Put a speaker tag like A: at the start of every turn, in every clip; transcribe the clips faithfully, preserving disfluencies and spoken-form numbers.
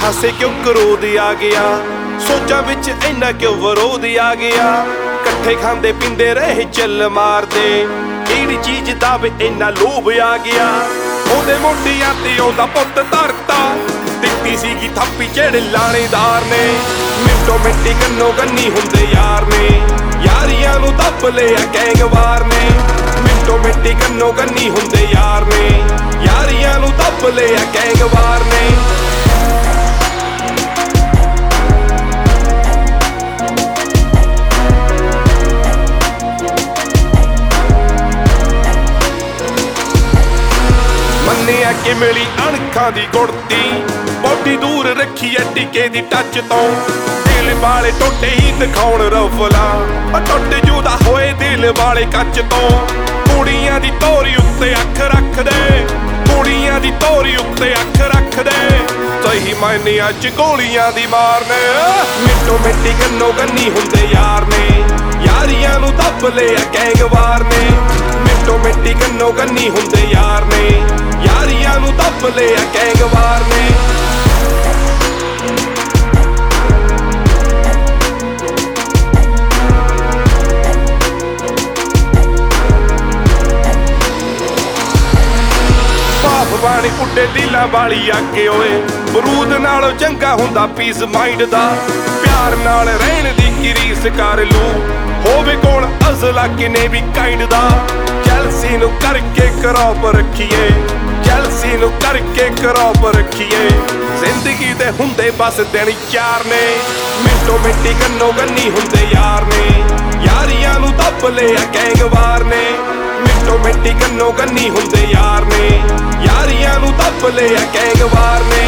A: ਹਾਸੇ ਕਿਉਂ ਕਰੋਧ ਆ ਗਿਆ, ਸੋਚਾਂ ਵਿੱਚ ਇੰਨਾ ਕਿਉਂ ਵਿਰੋਧ ਆ ਗਿਆ। ਇਕੱਠੇ ਖਾਂਦੇ ਪੀਂਦੇ ਰਹੇ ਚੱਲ ਮਾਰਦੇ, ਕਿਹੜੀ ਚੀਜ਼ ਦਾ ਵੀ ਇੰਨਾ ਲੋਭ ਆ ਗਿਆ। ਉਹਦੇ ਮੋਢਿਆਂ ਤੇ ਉਹਦਾ ਪੁੱਤ ਧਰਤਾ, ਦਿੱਤੀ ਸੀਗੀ ਥਾਪੀ ਜਿਹੜੇ ਲਾਣੇਦਾਰ ਨੇ। ਮਿੰਟੋ ਮਿੰਟੀ ਕੰਨੋ ਕੰਨੀ ਹੁੰਦੇ ਯਾਰ ਨੇ, ਯਾਰੀਆਂ ਨੂੰ ਦੱਬ ਲਿਆ ਗੈਂਗਵਾਰ ਨੇ। ਮਿੰਟੋ ਮਿੰਟੀ ਕੰਨੋ ਕੰਨੀ ਹੁੰਦੇ ਯਾਰ ਨੇ, ਯਾਰੀਆਂ ਨੂੰ ਦੱਬ ਲਿਆ ਗੈਂਗਵਾਰ ਨੇ। ਮੰਨਿਆ ਕਿ ਮਿਲੀ ਅਣਖਾਂ ਦੀ ਗੁੜਤੀ, ਬੋਡੀ ਦੂਰ ਰੱਖੀ ਐ ਟਿੱਕੇ ਦੀ ਟੱਚ ਤੋਂ। ਦਿਲ ਵਾਲੇ ਟੋਟੇ ਹੀ ਦਿਖਾਉਣ ਰਫਲਾ, ਟੁੱਟ ਜੂਦਾ ਹੋਏ ਦਿਲ ਵਾਲੇ ਕੱਚ ਤੋਂ। ਕੁੜੀਆਂ ਦੀ ਤੋਰੀ ਉੱਤੇ ਅੱਖ ਰੱਖਦੇ, ਕੁੜੀਆਂ ਦੀ ਤੋਰੀ ਉੱਤੇ ਅੱਖ ਰੱਖਦੇ। ਸਹੀ ਮਾਇਨਿਆਂ ਚ ਗੋਲੀਆਂ ਦੀ ਮਾਰਨੇ, ਮਿੰਟੋ ਮਿੰਟੀ ਕੰਨੋ ਕੰਨੀ ਹੁੰਦੇ ਯਾਰ ਨੇ, ਯਾਰੀਆਂ ਨੂੰ ਦੱਬ ਲਿਆ ਗੈਂਗਵਾਰ ਨੇ। ਮਿੰਟੋ ਮਿੰਟੀ ਕੰਨੋ ਕੰਨੀ ਹੁੰਦੇ ਯਾਰ ਨੇ, ਯਾਰੀਆਂ ਨੂੰ ਦੱਬ ਲਿਆ ਗੈਂਗਵਾਰ ਨੇ। ਬਾਣੀ ਪੁੱਡੇ ਦਿਲਾਂ ਵਾਲੀ ਆਕੇ ਓਏ, ਬਰੂਦ ਨਾਲੋਂ ਚੰਗਾ ਹੁੰਦਾ ਪੀਸ ਮਾਈਂਡ ਦਾ। ਪਿਆਰ ਨਾਲ ਰਹਿਣ ਦੀ ਕੀ ਰੀਸ ਕਰ ਲੂ, ਹੋਵੇ ਕੋਲ ਅਸਲਾ ਕਿਨੇ ਵੀ ਕਾਇੰਡ ਦਾ। ਜੈਲਸੀ ਨੂੰ ਕਰਕੇ ਕਰੌਪ ਰੱਖੀਏ, ਜੈਲਸੀ ਨੂੰ ਕਰਕੇ ਕਰੌਪ ਰੱਖੀਏ। ਜ਼ਿੰਦਗੀ ਦੇ ਹੁੰਦੇ ਬਸ ਦਿਨ ਚਾਰ ਨੇ, ਮਿੰਟੋ ਮਿੰਟੀ ਕੰਨੋ ਕੰਨੀ ਹੁੰਦੇ ਯਾਰ ਨੇ, ਯਾਰੀਆਂ ਨੂੰ ਦੱਬ ਲਿਆ ਗੈਂਗਵਾਰ ਨੇ। ਮਿੰਟੋ ਮਿੰਟੀ ਕੰਨੋ ਕੰਨੀ ਹੁੰਦੇ ਯਾਰ ਨੇ, ਯਾਰੀਆਂ ਨੂੰ ਦੱਬ ਲਿਆ ਗੈਂਗਵਾਰ ਨੇ।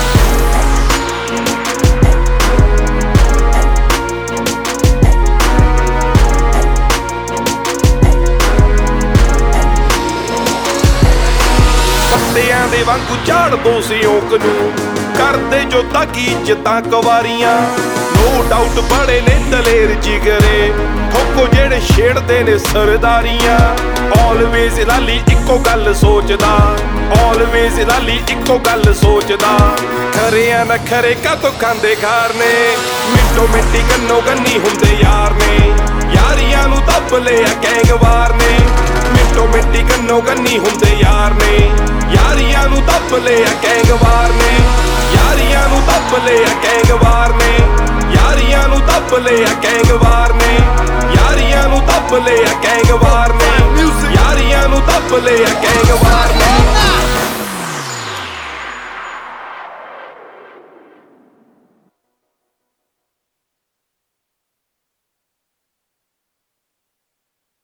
A: ਪੱਤਿਆਂ ਦੇ ਵਾਂਗੂ ਝਾੜ ਦੋ ਸਿਉਂਕ ਨੂੰ, ਕਰਦੇ ਜੋ ਤਾਕੀ ਇੱਜ਼ਤਾਂ ਕੁਵਾਰੀਆਂ। ਨੋ ਡਾਊਟ ਬੜੇ ਨੇ ਦਲੇਰ ਜਿਗਰੇ, ਠੋਕੋ ਜਿਹੜੇ ਛੇੜਦੇ ਨੇ ਸਰਦਾਰੀਆਂ। ਆਲਵੇਜ਼ ਲਾਲੀ ਇੱਕੋ ਗੱਲ ਸੋਚਦਾ, ਆਲਵੇਜ਼ ਲਾਲੀ ਇੱਕੋ ਗੱਲ ਸੋਚਦਾ। ਖਰਿਆਂ ਨਾ ਖਰੇ ਕਾਤੋਂ ਖਾਂਦੇ ਖਾਰ ਨੇ, ਮਿੰਟੋ ਮਿੰਟੀ ਕੰਨੋ ਕੰਨੀ ਹੁੰਦੇ ਯਾਰ ਨੇ, ਯਾਰੀਆਂ ਨੂੰ ਦੱਬ ਲਿਆ ਗੈਂਗਵਾਰ ਨੇ। ਮਿੰਟੋ ਮਿੰਟੀ ਕੰਨੋ ਕੰਨੀ ਹੁੰਦੇ ਯਾਰ ਨੇ, ਯਾਰੀਆਂ ਨੂੰ ਦੱਬ ਲਿਆ ਗੈਂਗਵਾਰ ਨੇ। ਯਾਰੀਆਂ ਨੂੰ ਦੱਬ ਲਿਆ ਗੈਂਗਵਾਰ ਨੇ, ਯਾਰੀਆਂ ਨੂੰ ਦੱਬ ਲਿਆ।